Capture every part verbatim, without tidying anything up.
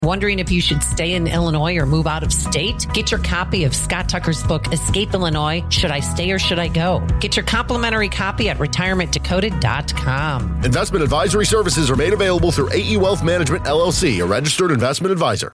Wondering if you should stay in Illinois or move out of state? Get your copy of Scott Tucker's book, Escape Illinois, Should I Stay or Should I Go? Get your complimentary copy at retirement decoded dot com. Investment advisory services are made available through A E Wealth Management, L L C, a registered investment advisor.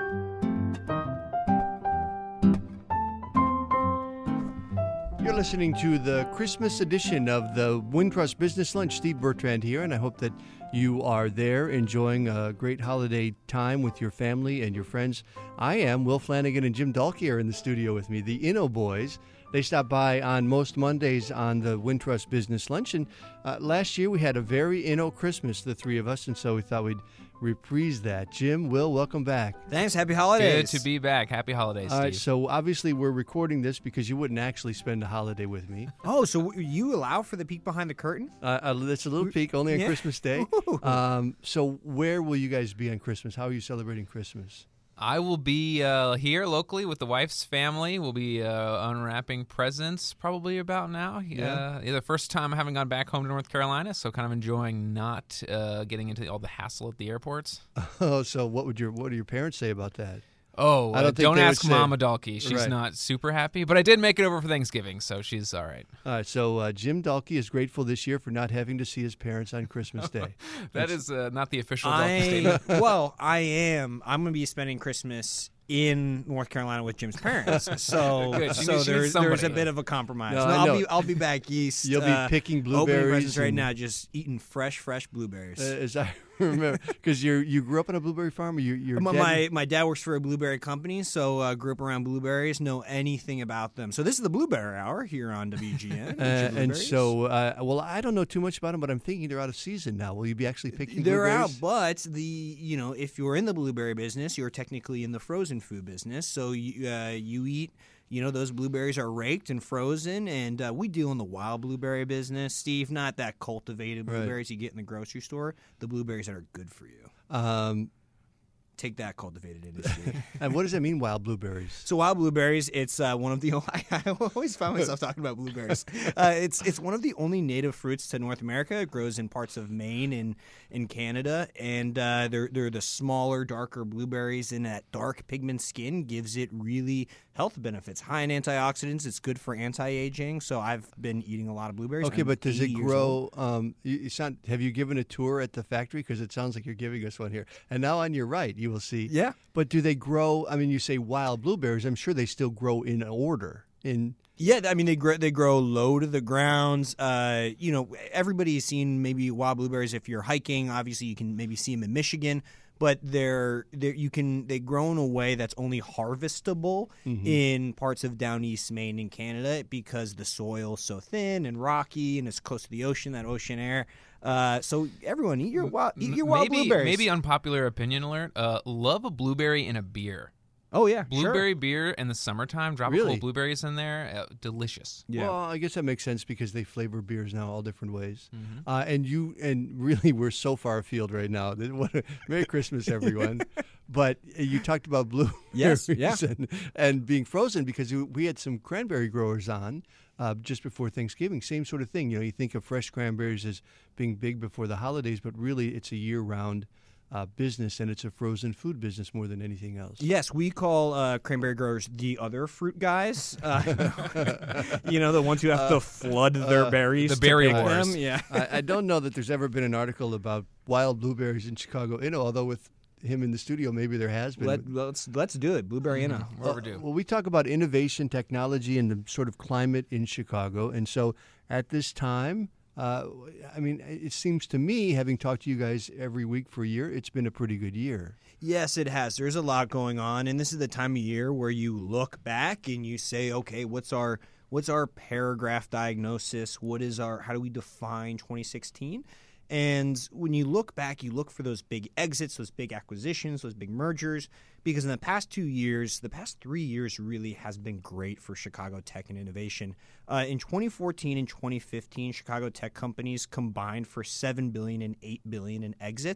You're listening to the Christmas edition of the Wintrust Business Lunch. Steve Bertrand here, and I hope that you are there enjoying a great holiday time with your family and your friends. I am. Will Flanagan and Jim Dahlke are in the studio with me, the Inno Boys. They stop by on most Mondays on the Wintrust Business Lunch. And uh, last year we had a very Inno Christmas, the three of us, and so we thought we'd reprise that. Jim, Will, welcome back. Thanks. Happy holidays. Good to be back. Happy holidays, Steve. All right, so obviously we're recording this because you wouldn't actually spend a holiday with me. Oh, so you allow for the peek behind the curtain? Uh, uh, that's a little peek, only on Yeah. Christmas Day. Um, so where will you guys be on Christmas? How are you celebrating Christmas? I will be uh, here locally with the wife's family. We'll be uh, unwrapping presents probably about now. Yeah. Uh, the first time I haven't gone back home to North Carolina, so kind of enjoying not uh, getting into all the hassle at the airports. Oh, so what would your what do your parents say about that? Oh, I uh, don't think don't they would ask say- Mama Dahlke. She's Right. not super happy, but I did make it over for Thanksgiving, so she's all right. All right, so uh, Jim Dahlke is grateful this year for not having to see his parents on Christmas Day. That is uh, not the official Dahlke I statement. well, I am. I'm going to be spending Christmas in North Carolina with Jim's parents. So, Good. She so needs- she there, needs there's a somebody. bit of a compromise. No, No, I I'll know. be I'll be back east. You'll be uh, picking opening blueberries presents right and- now, just eating fresh, fresh blueberries. Uh, as I remember, because you you grew up on a blueberry farm, or you your my, dad- my my dad works for a blueberry company, so uh, grew up around blueberries, know anything about them. So this is the Blueberry Hour here on W G N. Uh, and so, uh, well, I don't know too much about them, but I'm thinking they're out of season now. Will you be actually picking They're blueberries? out, but the you know if you're in the blueberry business, you're technically in the frozen food business. So you uh, you eat you know those blueberries are raked and frozen, and uh, we deal in the wild blueberry business, Steve. Not that cultivated Right. blueberries you get in the grocery store. The blueberries that are good for you. Um, Take that, cultivated industry. and what does that mean, wild blueberries? So wild blueberries, it's uh, one of the. I, I always find myself talking about blueberries. Uh, it's it's one of the only native fruits to North America. It grows in parts of Maine and in Canada, and uh, they're they're the smaller, darker blueberries. And that dark pigment skin gives it really health benefits. High in antioxidants. It's good for anti-aging. So I've been eating a lot of blueberries. Okay, I'm but does it eighty years grow? old. Um, you, you sound, have you given a tour at the factory? Because it sounds like you're giving us one here. And now on your right, you will see. Yeah. But do they grow? I mean, you say wild blueberries. I'm sure they still grow in order. In Yeah, I mean they grow they grow low to the grounds. Uh, you know, everybody's seen maybe wild blueberries if you're hiking. Obviously, you can maybe see them in Michigan, but they're they you can they grow in a way that's only harvestable Mm-hmm. in parts of down east Maine and Canada because the soil's so thin and rocky and it's close to the ocean, that ocean air. Uh, so everyone eat your wild eat your wild maybe, blueberries. Maybe unpopular opinion alert. Uh, love a blueberry in a beer. Oh yeah, Blueberry sure. beer in the summertime. Drop a Really? couple blueberries in there. Uh, delicious. Yeah. Well, I guess that makes sense because they flavor beers now all different ways. Mm-hmm. Uh, and you and really, we're so far afield right now. What a- Merry Christmas, everyone! But uh, you talked about blueberries Yes, yeah. and, and being frozen because you- we had some cranberry growers on uh, just before Thanksgiving. Same sort of thing. You know, you think of fresh cranberries as being big before the holidays, but really, it's a year-round uh, business, and it's a frozen food business more than anything else. Yes, we call uh, cranberry growers the other fruit guys. Uh, you know, the ones who have to flood their berries. the to berry pick wars. them. Yeah. I, I don't know that there's ever been an article about wild blueberries in Chicago. You know, although with him in the studio, maybe there has been. Let, let's let's do it. Blueberry Inno. We're overdue. Well, we talk about innovation, technology, and the sort of climate in Chicago. And so at this time, uh, I mean, it seems to me, having talked to you guys every week for a year, it's been a pretty good year. Yes, it has. There's a lot going on, and this is the time of year where you look back and you say, okay, what's our what's our paragraph diagnosis? What is our how do we define twenty sixteen? And when you look back, you look for those big exits, those big acquisitions, those big mergers, because in the past two years, the past three years really has been great for Chicago tech and innovation. Uh, in twenty fourteen and twenty fifteen, Chicago tech companies combined for seven billion dollars and eight billion dollars in exits.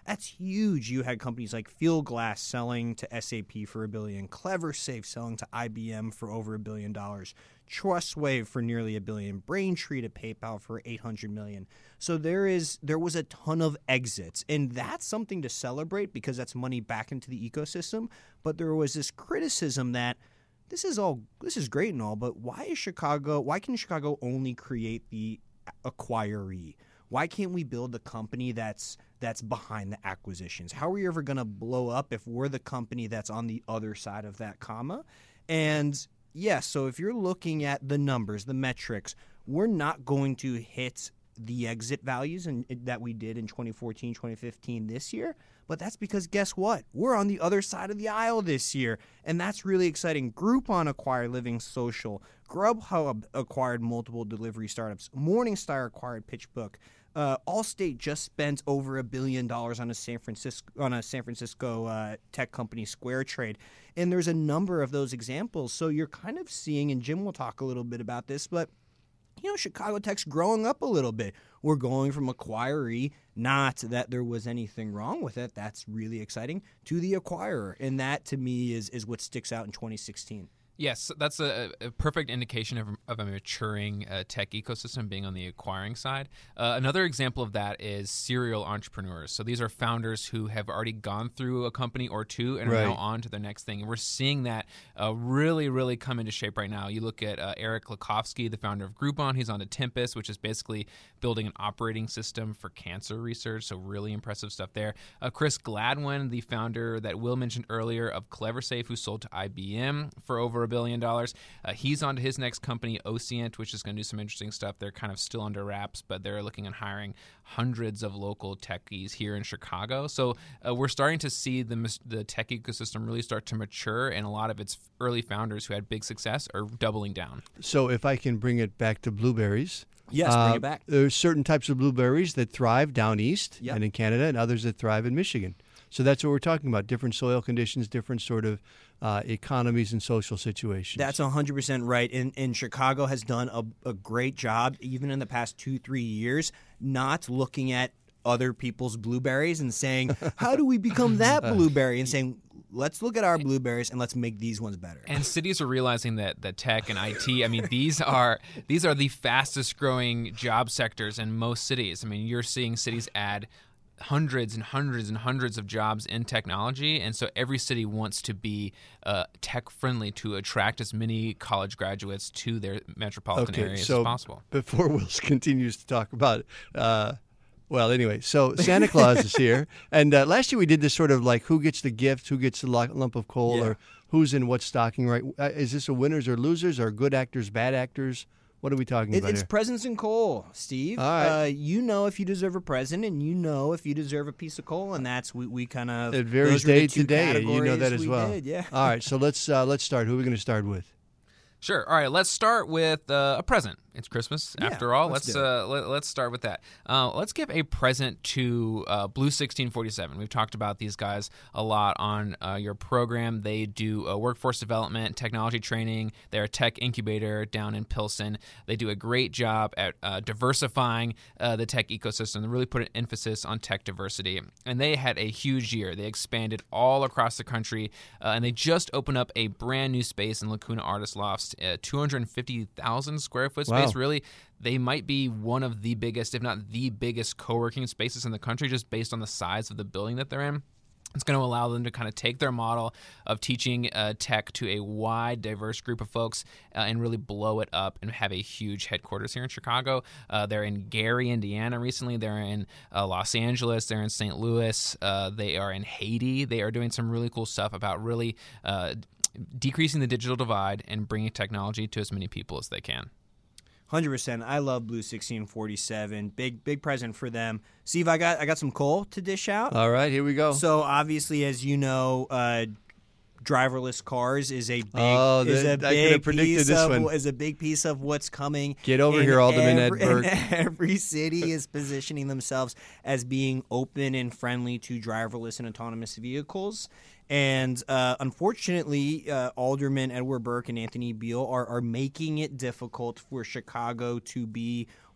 That's huge. You had companies like Fieldglass selling to S A P for a billion, CleverSafe selling to I B M for over a billion dollars, Trustwave for nearly a billion, Braintree to PayPal for eight hundred million. So there is there was a ton of exits, and that's something to celebrate because that's money back into the ecosystem. But there was this criticism that this is all this is great and all, but why is Chicago? Why can Chicago only create the acquiree? Why can't we build a company that's that's behind the acquisitions? How are we ever going to blow up if we're the company that's on the other side of that comma? And yes, yeah, so if you're looking at the numbers, the metrics, we're not going to hit the exit values in, that we did in twenty fourteen, twenty fifteen this year. But that's because guess what? We're on the other side of the aisle this year, and that's really exciting. Groupon acquired Living Social. Grubhub acquired multiple delivery startups. Morningstar acquired PitchBook. Uh, Allstate just spent over a billion dollars on a San Francisco on a San Francisco uh, tech company, SquareTrade, and there's a number of those examples. So you're kind of seeing, and Jim will talk a little bit about this, but you know, Chicago Tech's growing up a little bit. We're going from acquiree, not that there was anything wrong with it. That's really exciting, to the acquirer, and that to me is is what sticks out in twenty sixteen. Yes, that's a, a perfect indication of, of a maturing uh, tech ecosystem being on the acquiring side. Uh, another example of that is serial entrepreneurs. So these are founders who have already gone through a company or two and are Right. now on to their next thing. And we're seeing that uh, really, really come into shape right now. You look at uh, Eric Lakovsky, the founder of Groupon. He's on to Tempest, which is basically building an operating system for cancer research. So really impressive stuff there. Uh, Chris Gladwin, the founder that Will mentioned earlier of CleverSafe, who sold to I B M for over a billion dollars. Uh, he's on to his next company, Ocient, which is going to do some interesting stuff. They're kind of still under wraps, but they're looking at hiring hundreds of local techies here in Chicago. So uh, we're starting to see the the tech ecosystem really start to mature, and a lot of its early founders who had big success are doubling down. So if I can bring it back to blueberries. Yes, bring uh, it back. There's certain types of blueberries that thrive down east Yep. and in Canada, and others that thrive in Michigan. So that's what we're talking about, different soil conditions, different sort of uh, economies and social situations. That's one hundred percent right. And, and Chicago has done a, a great job, even in the past two, three years, not looking at other people's blueberries and saying, how do we become that blueberry? And saying, let's look at our blueberries and let's make these ones better. And cities are realizing that that tech and I T, I mean, these are these are the fastest growing job sectors in most cities. I mean, you're seeing cities add hundreds and hundreds and hundreds of jobs in technology, and so every city wants to be uh, tech friendly to attract as many college graduates to their metropolitan okay, areas so as possible. Before Will continues to talk about, uh, well, anyway, so Santa Claus is here, and uh, last year we did this sort of like who gets the gift, who gets the lo- lump of coal, Yeah. or who's in what stocking, right? Uh, is this a winners or losers, or good actors, bad actors? What are we talking It, about it's here? presents and coal, Steve. All right. Uh, you know if you deserve a present, and you know if you deserve a piece of coal, and that's we, we kind of It varies those were the day two to day. You know that categories as we well. did, yeah. All right, so let's uh, let's start. Who are we going to start with? Sure. All right. Let's start with uh, a present. It's Christmas, Yeah, after all. let's Let's do it. uh, let, let's start with that. Uh, let's give a present to uh, Blue sixteen forty-seven. We've talked about these guys a lot on uh, your program. They do uh, workforce development, technology training. They're a tech incubator down in Pilsen. They do a great job at uh, diversifying uh, the tech ecosystem. They really put an emphasis on tech diversity. And they had a huge year. They expanded all across the country, uh, and they just opened up a brand new space in Lacuna Artist Lofts, uh, two hundred fifty thousand square foot space. Wow. Really, they might be one of the biggest, if not the biggest, co-working spaces in the country just based on the size of the building that they're in. It's going to allow them to kind of take their model of teaching uh, tech to a wide, diverse group of folks uh, and really blow it up and have a huge headquarters here in Chicago. Uh, they're in Gary, Indiana recently. They're in uh, Los Angeles. They're in Saint Louis. Uh, they are in Haiti. They are doing some really cool stuff about really uh, decreasing the digital divide and bringing technology to as many people as they can. one hundred percent. I love Blue sixteen forty-seven. Big big present for them. Steve, I got I got some coal to dish out. All right, here we go. So obviously, as you know, uh, driverless cars is a big Oh, is that- a I could have big predicted piece this of one. is a big piece of what's coming. Get over And here, Alderman Ed every, Burke. and every city is positioning themselves as being open and friendly to driverless and autonomous vehicles. And uh, unfortunately, uh, Alderman Edward Burke and Anthony Beale are, are making it difficult for Chicago to be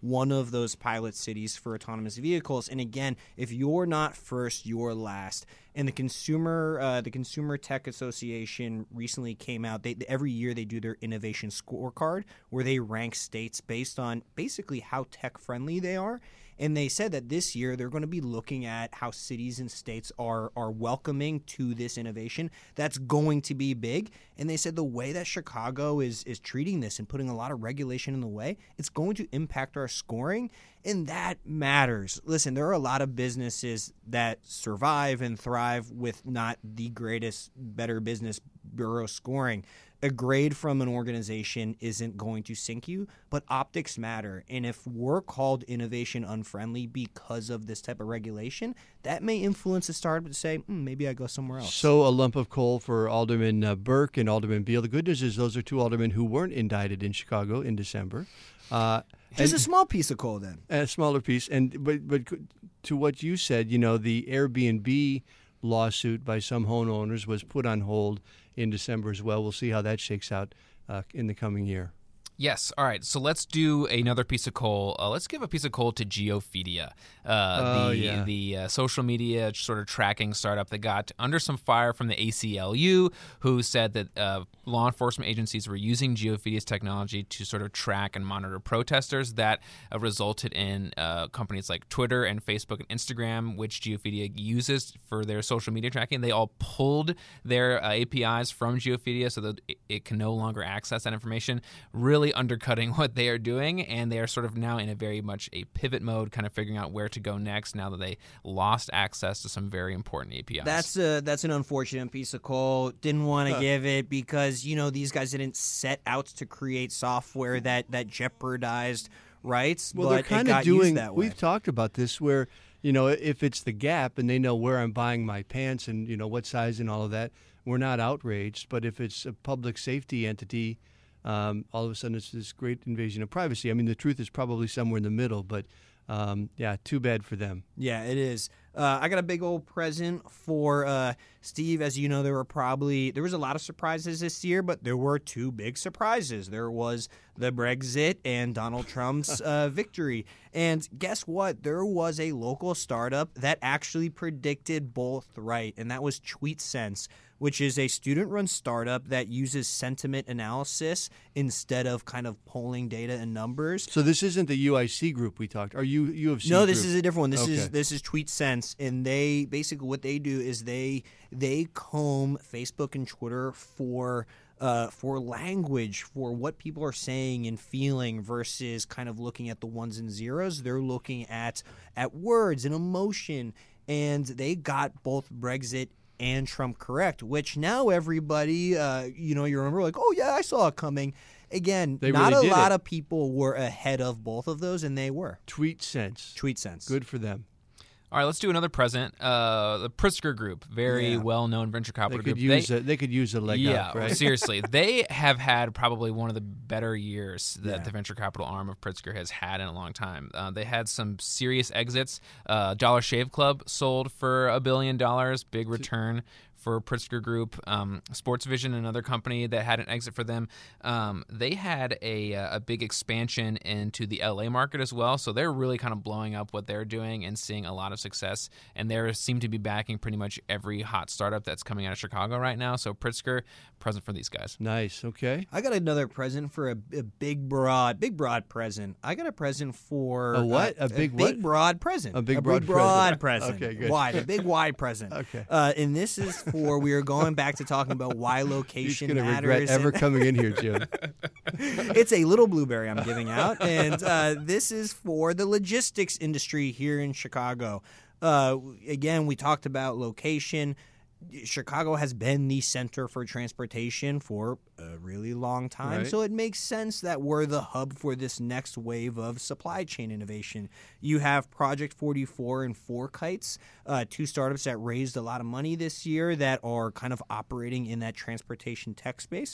one of those pilot cities for autonomous vehicles. And again, if you're not first, you're last. And the consumer, uh, the Consumer Tech Association recently came out. They, every year they do their innovation scorecard where they rank states based on basically how tech friendly they are. And they said that this year they're going to be looking at how cities and states are are welcoming to this innovation. That's going to be big. And they said the way that Chicago is is treating this and putting a lot of regulation in the way, it's going to impact our scoring. And that matters. Listen, there are a lot of businesses that survive and thrive with not the greatest Better Business Bureau scoring. A grade from an organization isn't going to sink you, but optics matter. And if we're called innovation unfriendly because of this type of regulation, that may influence a startup to say, mm, maybe I go somewhere else. So a lump of coal for Alderman uh, Burke and Alderman Beal. The good news is those are two aldermen who weren't indicted in Chicago in December. Uh, Just and, a small piece of coal then. A smaller piece. And but but to what you said, you know, the Airbnb lawsuit by some homeowners was put on hold in December as well. We'll see how that shakes out uh, in the coming year. Yes. All right. So let's do another piece of coal. Uh, let's give a piece of coal to Geophedia, uh, oh, the yeah. the uh, social media sort of tracking startup that got under some fire from the A C L U, who said that uh, law enforcement agencies were using Geophedia's technology to sort of track and monitor protesters. That uh, resulted in uh, companies like Twitter and Facebook and Instagram, which Geophedia uses for their social media tracking. They all pulled their uh, A P Is from Geophedia so that it, it can no longer access that information. Really undercutting what they are doing, and they are sort of now in a very much a pivot mode, kind of figuring out where to go next now that they lost access to some very important A P Is. That's a, that's an unfortunate piece of coal. Didn't want to Huh. give it because, you know, these guys didn't set out to create software that, that jeopardized rights, Well, but they're kind it of got doing. used that way. We've talked about this, where you know if it's the Gap and they know where I'm buying my pants and you know what size and all of that, we're not outraged. But if it's a public safety entity, um, all of a sudden it's this great invasion of privacy. I mean, the truth is probably somewhere in the middle, but um, yeah, too bad for them. Yeah, it is. Uh, I got a big old present for uh, Steve. As you know, there were probably there was a lot of surprises this year, but there were two big surprises. There was the Brexit and Donald Trump's uh, victory. And guess what? There was a local startup that actually predicted both right, and that was TweetSense, which is a student-run startup that uses sentiment analysis instead of kind of polling data and numbers. So this isn't the U I C group we talked. Are you U of C? No, this group? is a different one. This Okay. is this is TweetSense, and they basically what they do is they they comb Facebook and Twitter for uh, for language, for what people are saying and feeling versus kind of looking at the ones and zeros. They're looking at at words and emotion, and they got both Brexit and Trump correct, which now everybody, uh, you know, you remember like, oh yeah, I saw it coming. Again, They not really a did lot it. of people were ahead of both of those, and they were. TweetSense. TweetSense. Good for them. All right, let's do another present. Uh, the Pritzker Group, very Yeah. well-known venture They capital could group. use They- a, they could use a leg yeah, up, right? seriously. They have had probably one of the better years that Yeah. the venture capital arm of Pritzker has had in a long time. Uh, they had some serious exits. Uh, Dollar Shave Club sold for a billion dollars, big return for Pritzker Group. Um, Sports Vision, another company that had an exit for them, um, they had a, a big expansion into the L A market as well. So they're really kind of blowing up what they're doing and seeing a lot of success. And they seem to be backing pretty much every hot startup that's coming out of Chicago right now. So Pritzker, present for these guys. Nice. Okay. I got another present for a, a big broad, big broad present. I got a present for A what? uh, A big big what? broad present. A big a broad big broad present. present. Okay, good. Wide, a big wide present. Okay. Uh, and this is for we are going back to talking about why He's location going to matters. regret ever and- coming in here, Jim. It's a little blueberry I'm giving out, and uh, this is for the logistics industry here in Chicago. Uh, again, we talked about location. Chicago has been the center for transportation for a really long time, Right. so it makes sense that we're the hub for this next wave of supply chain innovation. You have Project forty-four and Four Kites, uh, two startups that raised a lot of money this year that are kind of operating in that transportation tech space.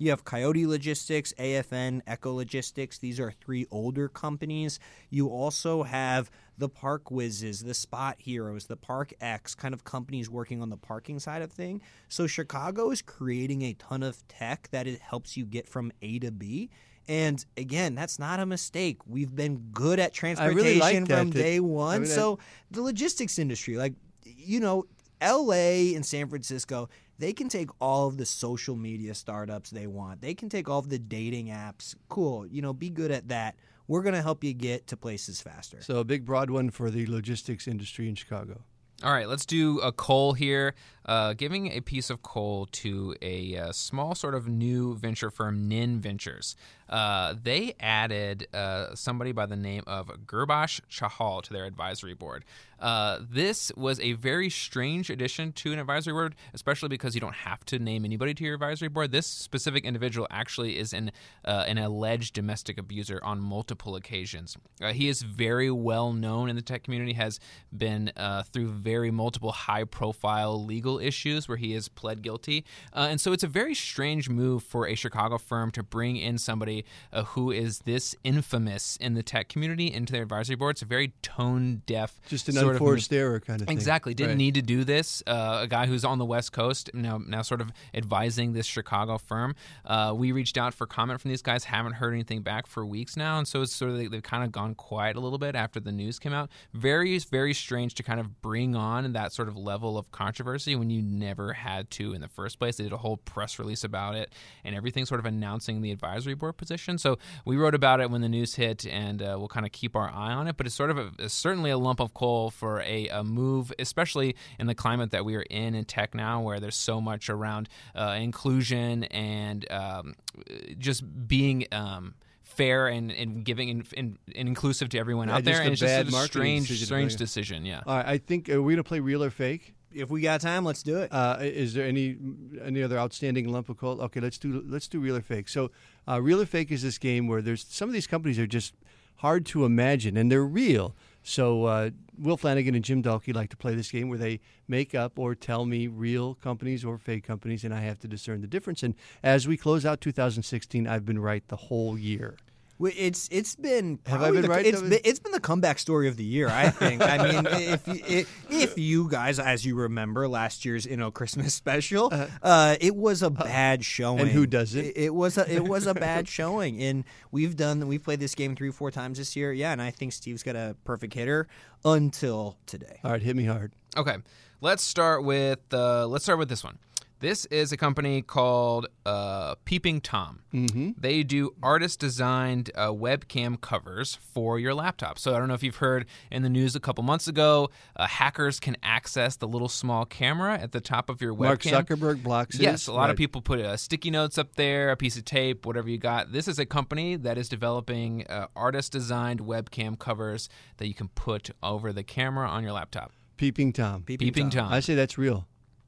You have Coyote Logistics, A F N, Echo Logistics. These are three older companies. You also have the Park Whizzes, the Spot Heroes, the Park X, kind of companies working on the parking side of thing. So Chicago is creating a ton of tech that it helps you get from A to B. And again, that's not a mistake. We've been good at transportation really like that, from that- day one. I mean, so the logistics industry, like, you know, L A and San Francisco, they can take all of the social media startups they want. They can take all of the dating apps. Cool. You know, be good at that. We're going to help you get to places faster. So a big, broad one for the logistics industry in Chicago. All right, let's do a coal here. Uh, giving a piece of coal to a uh, small sort of new venture firm, Nin Ventures. Uh, they added uh, somebody by the name of Gurbash Chahal to their advisory board. Uh, this was a very strange addition to an advisory board, especially because you don't have to name anybody to your advisory board. This specific individual actually is an, uh, an alleged domestic abuser on multiple occasions. Uh, he is very well known in the tech community, has been uh, through very multiple high-profile legal issues where he has pled guilty. Uh, and so it's a very strange move for a Chicago firm to bring in somebody uh, who is this infamous in the tech community into their advisory board. It's a very tone-deaf Just an sort unforced of error kind of thing. Exactly. Didn't Right. need to do this. Uh, a guy who's on the West Coast, now now sort of advising this Chicago firm. Uh, we reached out for comment from these guys, haven't heard anything back for weeks now, and so it's sort of they, they've kind of gone quiet a little bit after the news came out. Very, very strange to kind of bring on that sort of level of controversy when you never had to in the first place. They did a whole press release about it and everything, sort of announcing the advisory board position. So we wrote about it when the news hit, and uh, we'll kind of keep our eye on it. But it's sort of a, it's certainly a lump of coal for a, a move, especially in the climate that we are in in tech now, where there's so much around uh, inclusion and um, just being um, fair and, and giving and, and, and inclusive to everyone Yeah, out just there. a And it's bad just a marketing strange, decision. strange decision. Yeah. All right, I think uh, we're going to play real or fake. If we got time, let's do it. Uh, is there any any other outstanding lump of coal? Okay, let's do let's do real or fake. So, uh, real or fake is this game where there's some of these companies are just hard to imagine, and they're real. So, uh, Will Flanagan and Jim Dalkey like to play this game where they make up or tell me real companies or fake companies, and I have to discern the difference. And as we close out two thousand sixteen, I've been right the whole year. Well, It's it's been Have I probably been the, right, It's though? been, it's been the comeback story of the year, I think. I mean, if you, if, if you guys, as you remember, last year's you know Christmas special, uh, it was a bad showing. And who does it? It, it was a it was a bad showing, and we've done we've played this game three or four times this year. Yeah, and I think Steve's got a perfect hitter until today. All right, hit me hard. Okay, let's start with uh, let's start with this one. This is a company called uh, Peeping Tom. Mm-hmm. They do artist-designed uh, webcam covers for your laptop. So I don't know if you've heard in the news a couple months ago, uh, hackers can access the little small camera at the top of your Mark webcam. Zuckerberg blocks it. Yes, a lot Right. of people put uh, sticky notes up there, a piece of tape, whatever you got. This is a company that is developing uh, artist-designed webcam covers that you can put over the camera on your laptop. Peeping Tom. Peeping Tom. I say that's real.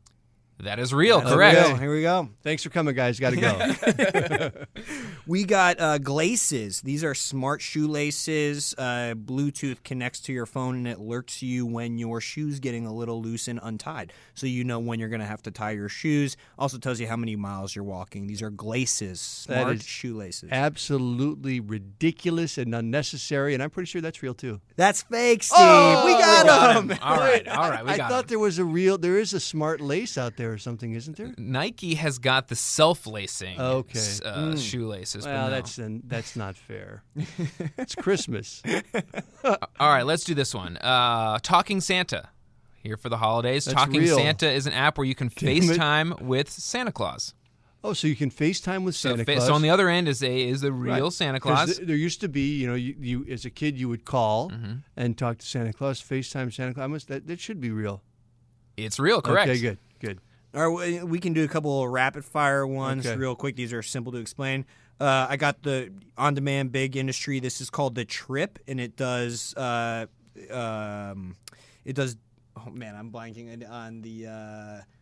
That is real, Here we correct. go, Here we go. Thanks for coming, guys. Got to go. We got uh, Glaces. These are smart shoelaces. Uh, Bluetooth connects to your phone and it alerts you when your shoe's getting a little loose and untied. So you know when you're going to have to tie your shoes. Also tells you how many miles you're walking. These are Glaces, That smart is shoelaces. Absolutely ridiculous and unnecessary, and I'm pretty sure that's real too. That's fake, Steve. Oh, we got, got him. him. All right, all right, we I got thought him. there was a real. There is a smart lace out there or something, isn't there? Nike has got the self-lacing Okay. s- uh, shoelaces. but Well, no. that's an, that's not fair. It's Christmas. All right, let's do this one. Uh, Talking Santa. Here for the holidays. That's Talking real. Santa is an app where you can Damn it. FaceTime with Santa Claus. Oh, so you can FaceTime with So, Santa fa- Claus. so on the other end is a is the Right. real Santa 'Cause Claus. th- there used to be, you know, you, you as a kid you would call Mm-hmm. and talk to Santa Claus, FaceTime Santa Claus. I must, that, that should be real. It's real, correct. Okay, good, good. All right, we can do a couple of rapid fire ones Okay. real quick. These are simple to explain. Uh, I got the on-demand big industry. This is called the Trip, and it does uh, um, it does. Oh man, I'm blanking on the. Uh,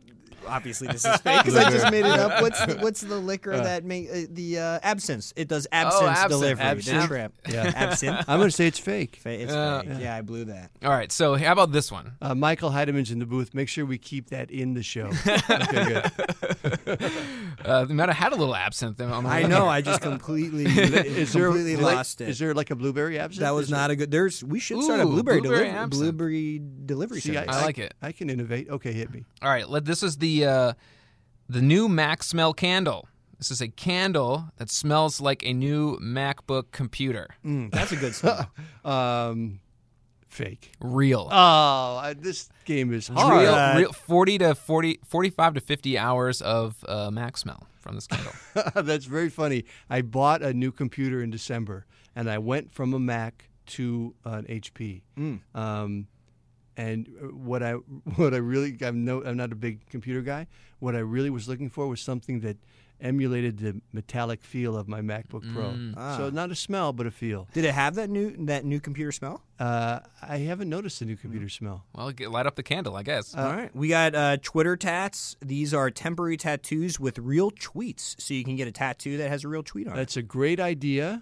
Obviously, this is fake because I just made it up. What's the, what's the liquor that make uh, the uh, absinthe? It does absinthe absinthe. delivery. Absinthe. The trip. Yeah. Absinthe. I'm going to say it's fake. Fa- It's Uh, fake. Yeah, I blew that. All right, so how about this one? Uh, Michael Heideman's in the booth. Make sure we keep that in the show. Okay, good. Uh, we might have had a little absinthe on the I way know. here. I just completely, Is there, completely like- lost it. Is there like a blueberry absinthe? That was Is not there- a good. There's. We should start a Ooh, blueberry, blueberry delivery. absinthe. Blueberry delivery See, service. I like it. I can innovate. Okay, hit me. All right, let, this is the uh, the new Mac Smell candle. This is a candle that smells like a new MacBook computer. Mm, that's a good smell. Um, fake. Real. Oh, I, this game is All hard. real, right. real forty to forty, forty-five to fifty hours of uh, Mac Smell from this candle. That's very funny. I bought a new computer in December, and I went from a Mac to an H P. Mm. Um, and what I what I really I'm no I'm not a big computer guy. What I really was looking for was something that emulated the metallic feel of my MacBook Pro. Mm. Ah. So not a smell, but a feel. Did it have that new that new computer smell? Uh, I haven't noticed the new computer smell. Well, get, light up the candle, I guess. All right. We got uh, Twitter tats. These are temporary tattoos with real tweets, so you can get a tattoo that has a real tweet on it. That's a great idea.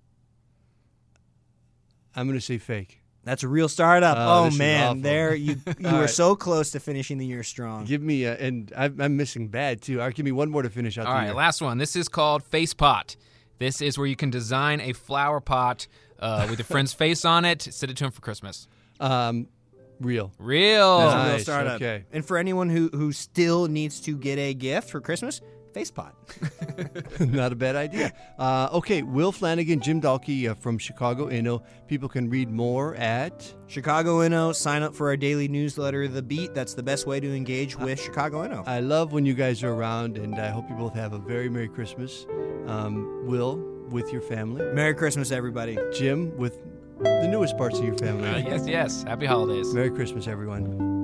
I'm going to say fake. That's a real startup. Oh, Oh, this is man, awful. there you you All were right. so close to finishing the year strong. Give me a, and I'm, I'm missing bad too. All right, give me one more to finish out All the right, year. last one. This is called Face Pot. This is where you can design a flower pot uh, with your friend's face on it. Send it to him for Christmas. Um, real. Real. That's a real Nice, startup. okay. And for anyone who who still needs to get a gift for Christmas, FacePot. Not a bad idea. Uh, okay, Will Flanagan, Jim Dalkey uh, from Chicago Inno. People can read more at. Chicago Inno, sign up for our daily newsletter, The Beat. That's the best way to engage with Chicago Inno. I love when you guys are around, and I hope you both have a very Merry Christmas. Um, Will, with your family. Merry Christmas, everybody. Jim, with the newest parts of your family. Uh, yes, yes. Happy holidays. Merry Christmas, everyone.